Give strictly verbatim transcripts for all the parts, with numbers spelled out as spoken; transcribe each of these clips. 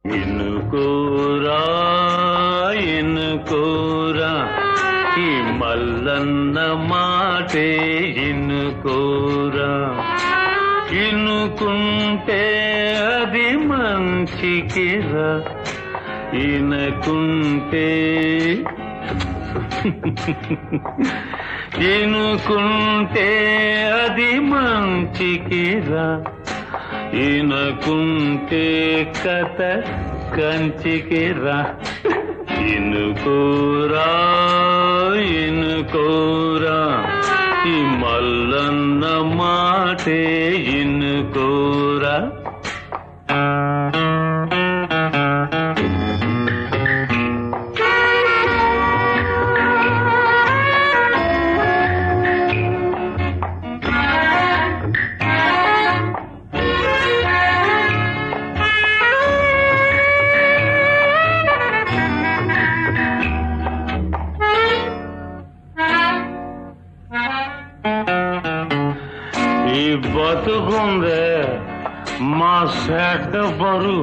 ఇనుకోరా ఇనుకోరా ఈ మల్లన్న మాటే ఇనుకోరా, ఇనుకుంటే అది మంచికిరా, ఇనుకుంటే ఇనుకుంటే అది మంచికిరా, ఇనుకుంటే కథ కంచికిరా. ఇనుకోరా ఇనుకోరా ఈ మల్లన్న మాటే ఇనుకోరా. ఈ బతుకుందే మా సెట్ బరు,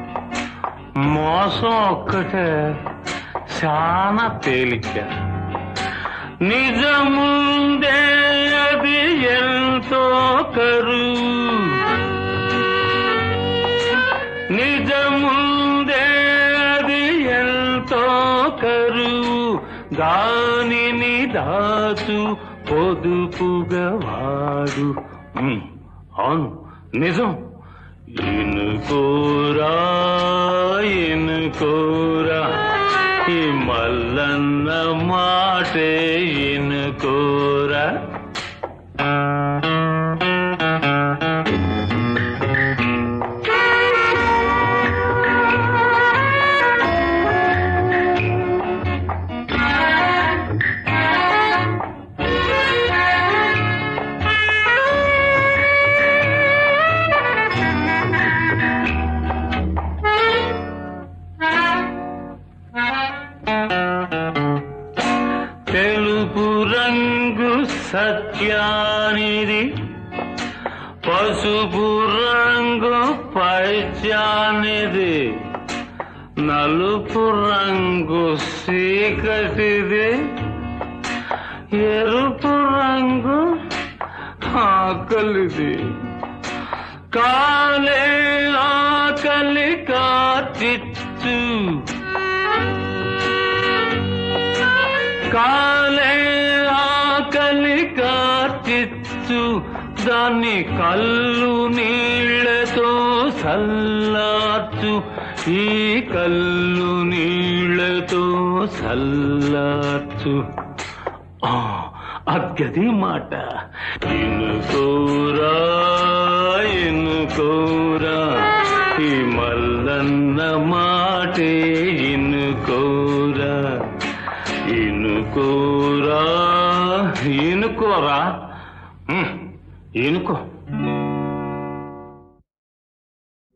మోసం ఒక్కటే చాలా తేలిక, నిజముందే అది ఎంతో కరువు, నిజముందే అది ఎంతో కరువు, దానిని దాచు పొదుపుగా వాడు. అవును నిజం. ఇనుకోరా ఇనుకోరా ఈ మల్లన్న మాటే ఇనుకోరా. తెలుపు రంగు సత్యానిది, పసుపు రంగు పైత్యానిది, నలుపు రంగు చీకటిది, ఎరుపు రంగు ఆకలిది, కాలే ఆకలి కాచిచ్చు, కాలే ఆకలి కార్చిచ్చు, దాన్ని కళ్ళు నీళ్లతో సల్లార్చు, ఈ కళ్ళు నీళ్లతో సల్లార్చు. అగ్గది మాట. ఇనుకోరా ఇనుకోరా ఈ మల్లన్న మాటే ఇనుకోరా, ఇనుకోరా ఇనుకోరా ఇనుకో.